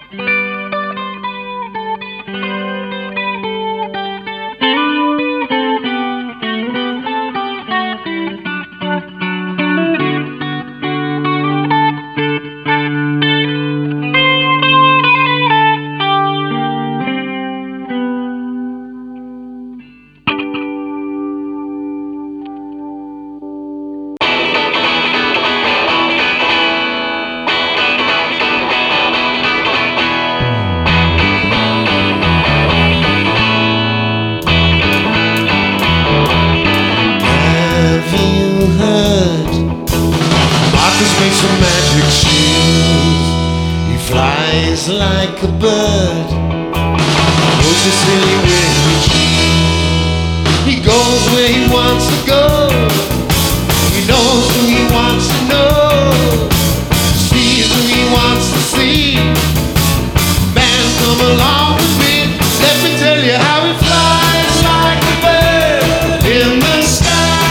Makes a magic shoes. He flies like a bird. Knows his silly wings. He goes where he wants to go. He knows who he wants to know. Sees who he wants to see. Man, come along with me. Let me tell you how he flies like a bird in the sky.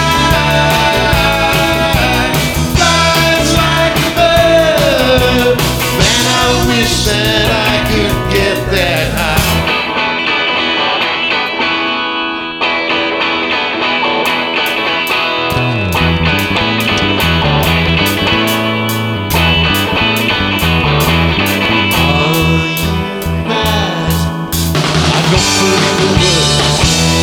That I could get that high. Are you mad? I don't believe the words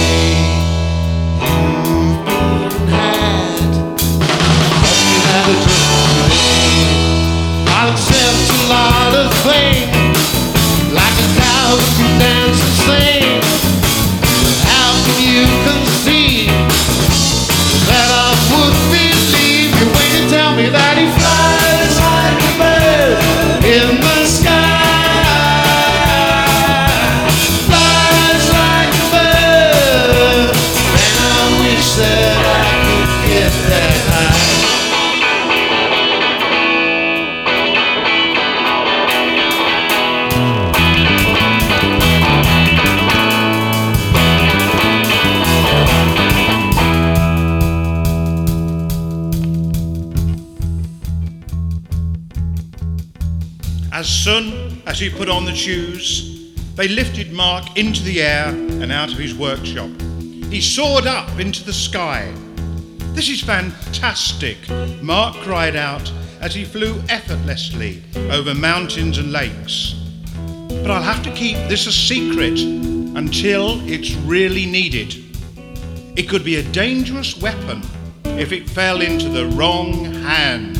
you've been had. But you had a drink today. I'll accept a lot of things. Like a cow who can dance and sing. But how can you conceive that I would believe you when you tell me that he flies like a bird in the sky? Flies like a bird, and I wish that I could get that high. As soon as he put on the shoes, they lifted Mark into the air and out of his workshop. He soared up into the sky. "This is fantastic," Mark cried out as he flew effortlessly over mountains and lakes. "But I'll have to keep this a secret until it's really needed. It could be a dangerous weapon if it fell into the wrong hands."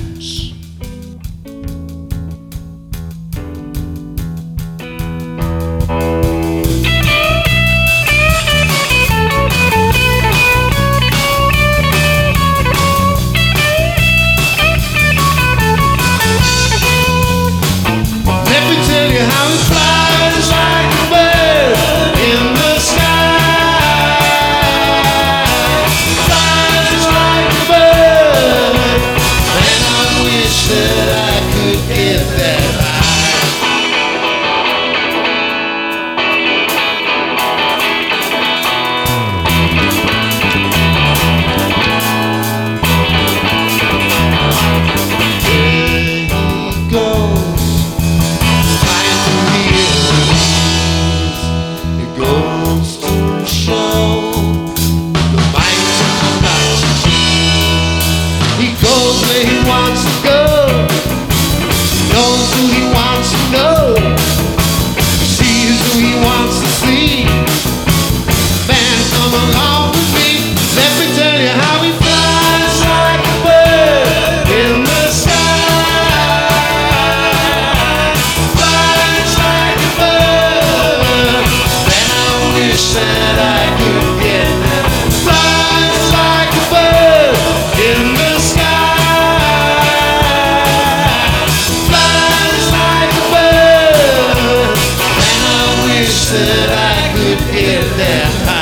That I could get that high.